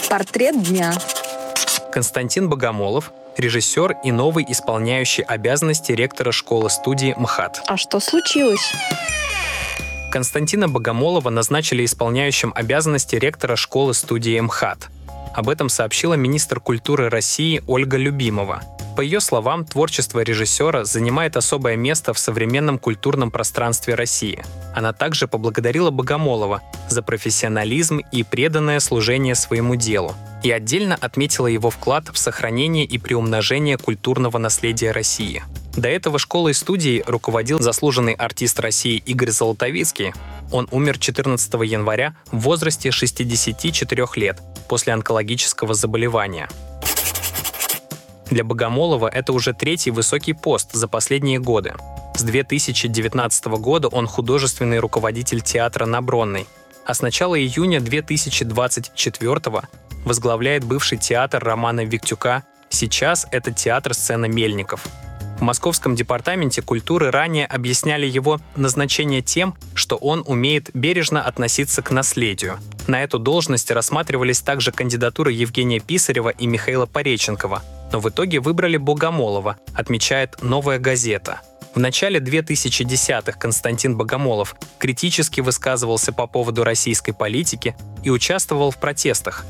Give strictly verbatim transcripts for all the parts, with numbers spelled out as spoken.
Портрет дня. Константин Богомолов – режиссер и новый исполняющий обязанности ректора школы-студии МХАТ. А что случилось? Константина Богомолова назначили исполняющим обязанности ректора школы-студии МХАТ. Об этом сообщила министр культуры России Ольга Любимова. По ее словам, творчество режиссера занимает особое место в современном культурном пространстве России. Она также поблагодарила Богомолова за профессионализм и преданное служение своему делу и отдельно отметила его вклад в сохранение и приумножение культурного наследия России. До этого школой и студией руководил заслуженный артист России Игорь Золотовицкий. Он умер четырнадцатого января в возрасте шестидесяти четырёх лет после онкологического заболевания. Для Богомолова это уже третий высокий пост за последние годы. С две тысячи девятнадцатого года он художественный руководитель театра на Бронной, а с начала июня две тысячи двадцать четвёртого возглавляет бывший театр Романа Виктюка, сейчас это театр-сцена Мельников. В Московском департаменте культуры ранее объясняли его назначение тем, что он умеет бережно относиться к наследию. На эту должность рассматривались также кандидатуры Евгения Писарева и Михаила Пореченкова, но в итоге выбрали Богомолова, отмечает «Новая газета». В начале две тысячи десятых Константин Богомолов критически высказывался по поводу российской политики и участвовал в протестах.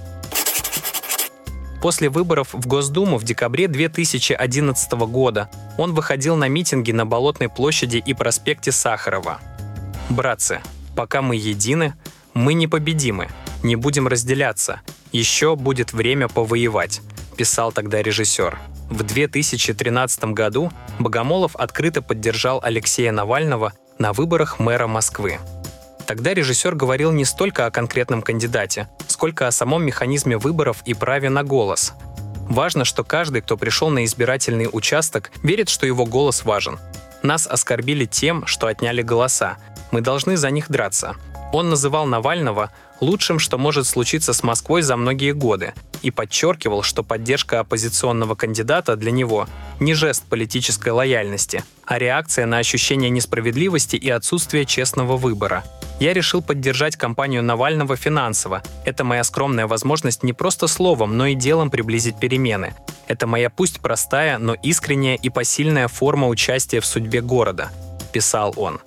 После выборов в Госдуму в декабре две тысячи одиннадцатого года он выходил на митинги на Болотной площади и проспекте Сахарова. «Братцы, пока мы едины, мы непобедимы, не будем разделяться, еще будет время повоевать», писал тогда режиссер. В две тысячи тринадцатом году Богомолов открыто поддержал Алексея Навального на выборах мэра Москвы. Тогда режиссер говорил не столько о конкретном кандидате, сколько о самом механизме выборов и праве на голос. Важно, что каждый, кто пришел на избирательный участок, верит, что его голос важен. Нас оскорбили тем, что отняли голоса. Мы должны за них драться. Он называл Навального лучшим, что может случиться с Москвой за многие годы, и подчеркивал, что поддержка оппозиционного кандидата для него не жест политической лояльности, а реакция на ощущение несправедливости и отсутствие честного выбора. «Я решил поддержать кампанию Навального финансово. Это моя скромная возможность не просто словом, но и делом приблизить перемены. Это моя пусть простая, но искренняя и посильная форма участия в судьбе города», — писал он.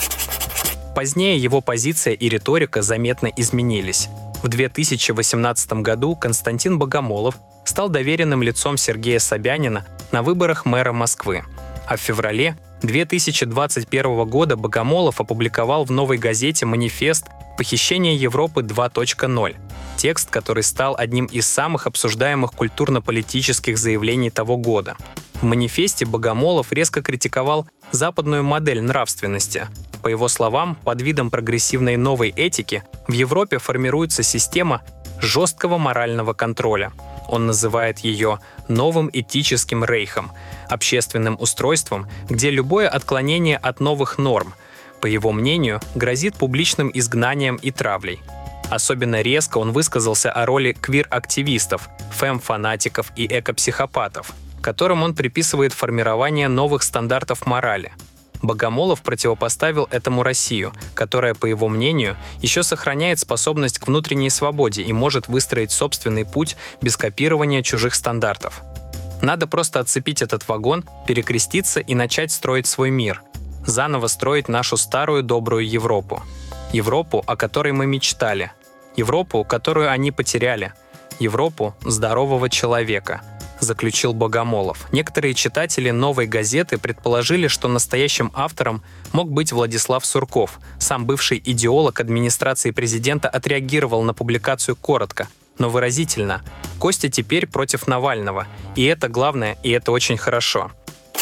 Позднее его позиция и риторика заметно изменились. В две тысячи восемнадцатом году Константин Богомолов стал доверенным лицом Сергея Собянина на выборах мэра Москвы. А в феврале две тысячи двадцать первого года Богомолов опубликовал в «Новой газете» манифест «Похищение Европы два точка ноль», текст, который стал одним из самых обсуждаемых культурно-политических заявлений того года. В манифесте Богомолов резко критиковал западную модель нравственности. По его словам, под видом прогрессивной новой этики в Европе формируется система жесткого морального контроля. Он называет ее «новым этическим рейхом», общественным устройством, где любое отклонение от новых норм, по его мнению, грозит публичным изгнанием и травлей. Особенно резко он высказался о роли квир-активистов, фем-фанатиков и эко-психопатов, которым он приписывает формирование новых стандартов морали. Богомолов противопоставил этому Россию, которая, по его мнению, еще сохраняет способность к внутренней свободе и может выстроить собственный путь без копирования чужих стандартов. Надо просто отцепить этот вагон, перекреститься и начать строить свой мир. Заново строить нашу старую добрую Европу. Европу, о которой мы мечтали. Европу, которую они потеряли. Европу здорового человека, заключил Богомолов. Некоторые читатели «Новой газеты» предположили, что настоящим автором мог быть Владислав Сурков. Сам бывший идеолог администрации президента отреагировал на публикацию коротко, но выразительно. Костя теперь против Навального. И это главное, и это очень хорошо.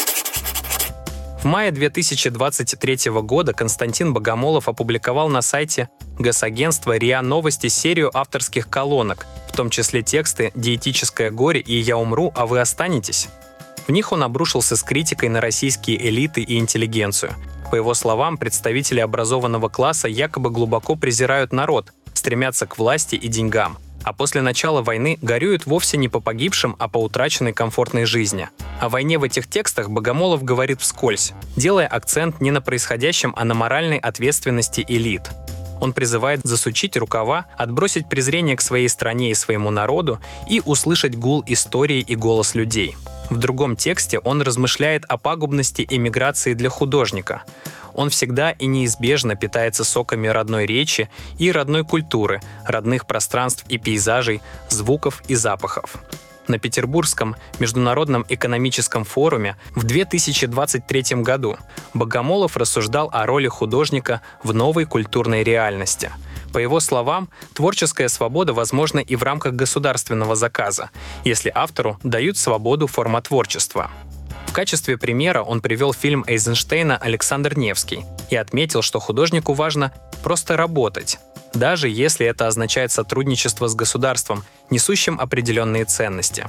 В мае две тысячи двадцать третьего года Константин Богомолов опубликовал на сайте Госагентства РИА Новости серию авторских колонок, в том числе тексты «Диетическое горе» и «Я умру, а вы останетесь». В них он обрушился с критикой на российские элиты и интеллигенцию. По его словам, представители образованного класса якобы глубоко презирают народ, стремятся к власти и деньгам, а после начала войны горюют вовсе не по погибшим, а по утраченной комфортной жизни. О войне в этих текстах Богомолов говорит вскользь, делая акцент не на происходящем, а на моральной ответственности элит. Он призывает засучить рукава, отбросить презрение к своей стране и своему народу и услышать гул истории и голос людей. В другом тексте он размышляет о пагубности эмиграции для художника. Он всегда и неизбежно питается соками родной речи и родной культуры, родных пространств и пейзажей, звуков и запахов. На Петербургском международном экономическом форуме в две тысячи двадцать третьем году Богомолов рассуждал о роли художника в новой культурной реальности. По его словам, творческая свобода возможна и в рамках государственного заказа, если автору дают свободу формотворчества. В качестве примера он привел фильм Эйзенштейна «Александр Невский» и отметил, что художнику важно просто работать, даже если это означает сотрудничество с государством, несущим определенные ценности.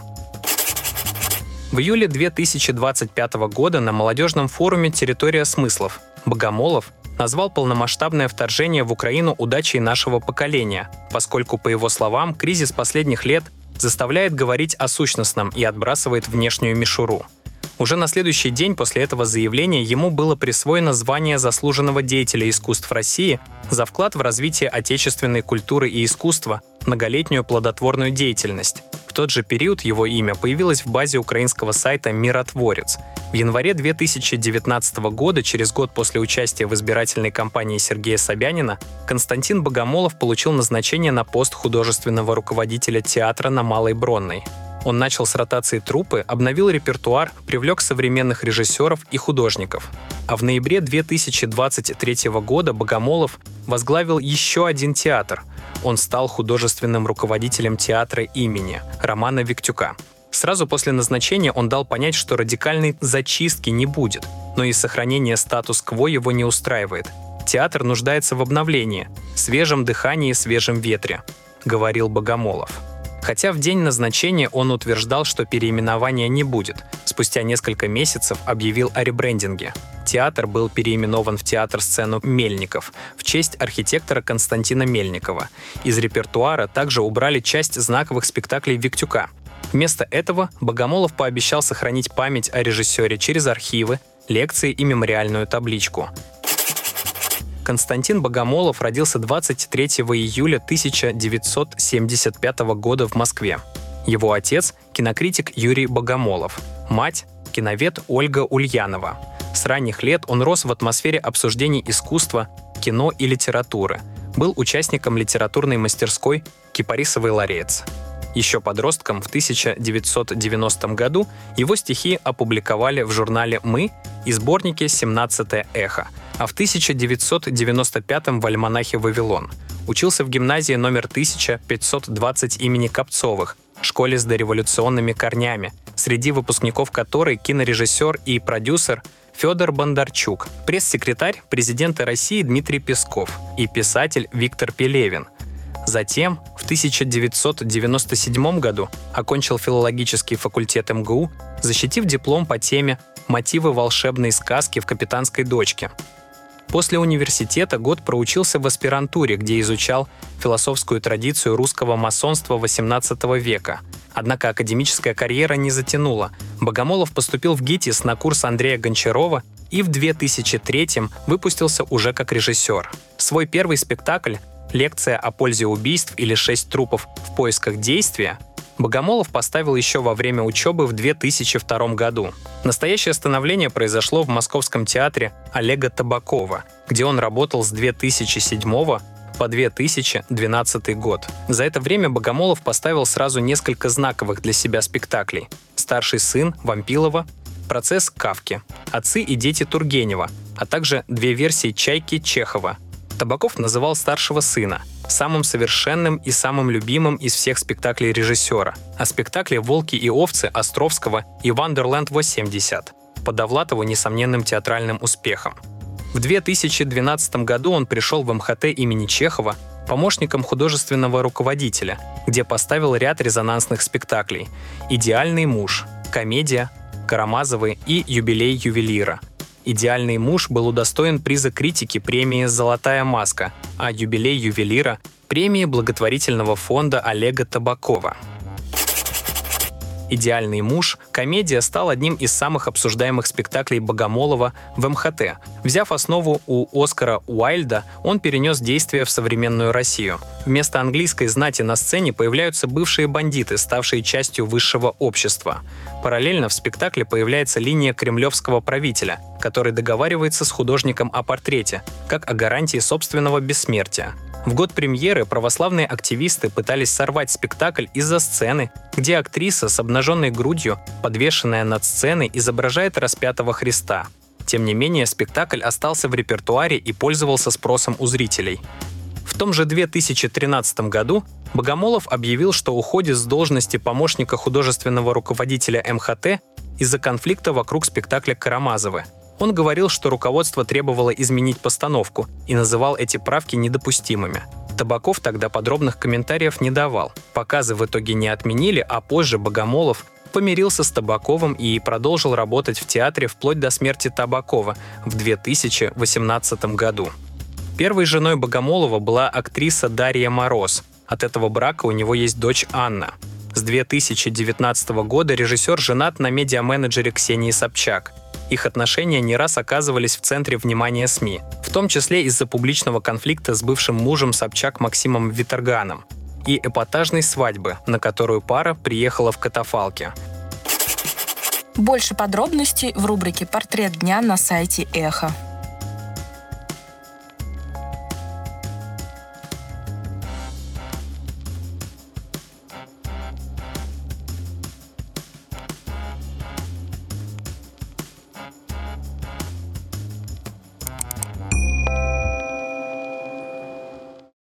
В июле две тысячи двадцать пятого года на молодежном форуме «Территория смыслов» Богомолов назвал полномасштабное вторжение в Украину удачей нашего поколения, поскольку, по его словам, кризис последних лет заставляет говорить о сущностном и отбрасывает внешнюю мишуру. Уже на следующий день после этого заявления ему было присвоено звание заслуженного деятеля искусств России за вклад в развитие отечественной культуры и искусства, многолетнюю плодотворную деятельность. В тот же период его имя появилось в базе украинского сайта «Миротворец». В январе две тысячи девятнадцатого года, через год после участия в избирательной кампании Сергея Собянина, Константин Богомолов получил назначение на пост художественного руководителя театра на Малой Бронной. Он начал с ротации труппы, обновил репертуар, привлек современных режиссеров и художников. А в ноябре две тысячи двадцать третьего года Богомолов возглавил еще один театр. Он стал художественным руководителем театра имени Романа Виктюка. Сразу после назначения он дал понять, что радикальной зачистки не будет, но и сохранение статус-кво его не устраивает. Театр нуждается в обновлении, свежем дыхании, свежем ветре, говорил Богомолов. Хотя в день назначения он утверждал, что переименования не будет. Спустя несколько месяцев объявил о ребрендинге. Театр был переименован в театр-сцену «Мельников» в честь архитектора Константина Мельникова. Из репертуара также убрали часть знаковых спектаклей Виктюка. Вместо этого Богомолов пообещал сохранить память о режиссере через архивы, лекции и мемориальную табличку. Константин Богомолов родился двадцать третьего июля тысяча девятьсот семьдесят пятого года в Москве. Его отец – кинокритик Юрий Богомолов, мать – киновед Ольга Ульянова. С ранних лет он рос в атмосфере обсуждений искусства, кино и литературы. Был участником литературной мастерской «Кипарисовый ларец». Еще подростком в тысяча девятьсот девяностом году его стихи опубликовали в журнале «Мы» и сборнике «семнадцатое эхо», а в тысяча девятьсот девяносто пятом в альманахе «Вавилон». Учился в гимназии номер тысяча пятьсот двадцать имени Копцовых, школе с дореволюционными корнями, среди выпускников которой кинорежиссер и продюсер Федор Бондарчук, пресс-секретарь президента России Дмитрий Песков и писатель Виктор Пелевин. Затем, в тысяча девятьсот девяносто седьмом году окончил филологический факультет эм гэ у, защитив диплом по теме «Мотивы волшебной сказки в «Капитанской дочке». После университета год проучился в аспирантуре, где изучал философскую традицию русского масонства восемнадцатого века. Однако академическая карьера не затянула. Богомолов поступил в ГИТИС на курс Андрея Гончарова и в две тысячи третьем выпустился уже как режиссер. Свой первый спектакль «Лекция о пользе убийств» или «Шесть трупов в поисках действия» Богомолов поставил еще во время учебы в две тысячи втором году. Настоящее становление произошло в Московском театре Олега Табакова, где он работал с две тысячи седьмого по две тысячи двенадцатый год. За это время Богомолов поставил сразу несколько знаковых для себя спектаклей: «Старший сын» Вампилова, «Процесс» Кафки, «Отцы и дети» Тургенева, а также две версии «Чайки» Чехова. Табаков называл «Старшего сына» самым совершенным и самым любимым из всех спектаклей режиссера, а спектакли «Волки и овцы» Островского и «Вандерленд восемьдесят» по Довлатову несомненным театральным успехом. В две тысячи двенадцатом году он пришел в эм ха тэ имени Чехова помощником художественного руководителя, где поставил ряд резонансных спектаклей: «Идеальный муж», «Комедия», «Карамазовы» и «Юбилей ювелира». «Идеальный муж» был удостоен приза критики премии «Золотая маска», а «Юбилей ювелира» — премии благотворительного фонда Олега Табакова. «Идеальный муж», комедия стал одним из самых обсуждаемых спектаклей Богомолова в эм ха тэ. Взяв основу у Оскара Уайльда, он перенес действие в современную Россию. Вместо английской знати на сцене появляются бывшие бандиты, ставшие частью высшего общества. Параллельно в спектакле появляется линия кремлевского правителя, который договаривается с художником о портрете, как о гарантии собственного бессмертия. В год премьеры православные активисты пытались сорвать спектакль из-за сцены, где актриса с обнаженной грудью, подвешенная над сценой, изображает распятого Христа. Тем не менее, спектакль остался в репертуаре и пользовался спросом у зрителей. В том же две тысячи тринадцатом году Богомолов объявил, что уходит с должности помощника художественного руководителя эм ха тэ из-за конфликта вокруг спектакля «Карамазовы». Он говорил, что руководство требовало изменить постановку и называл эти правки недопустимыми. Табаков тогда подробных комментариев не давал. Показы в итоге не отменили, а позже Богомолов помирился с Табаковым и продолжил работать в театре вплоть до смерти Табакова в две тысячи восемнадцатом году. Первой женой Богомолова была актриса Дарья Мороз. От этого брака у него есть дочь Анна. С две тысячи девятнадцатого года режиссер женат на медиа-менеджере Ксении Собчак. Их отношения не раз оказывались в центре внимания СМИ, в том числе из-за публичного конфликта с бывшим мужем Собчак Максимом Виторганом и эпатажной свадьбы, на которую пара приехала в катафалке. Больше подробностей в рубрике «Портрет дня» на сайте Эхо.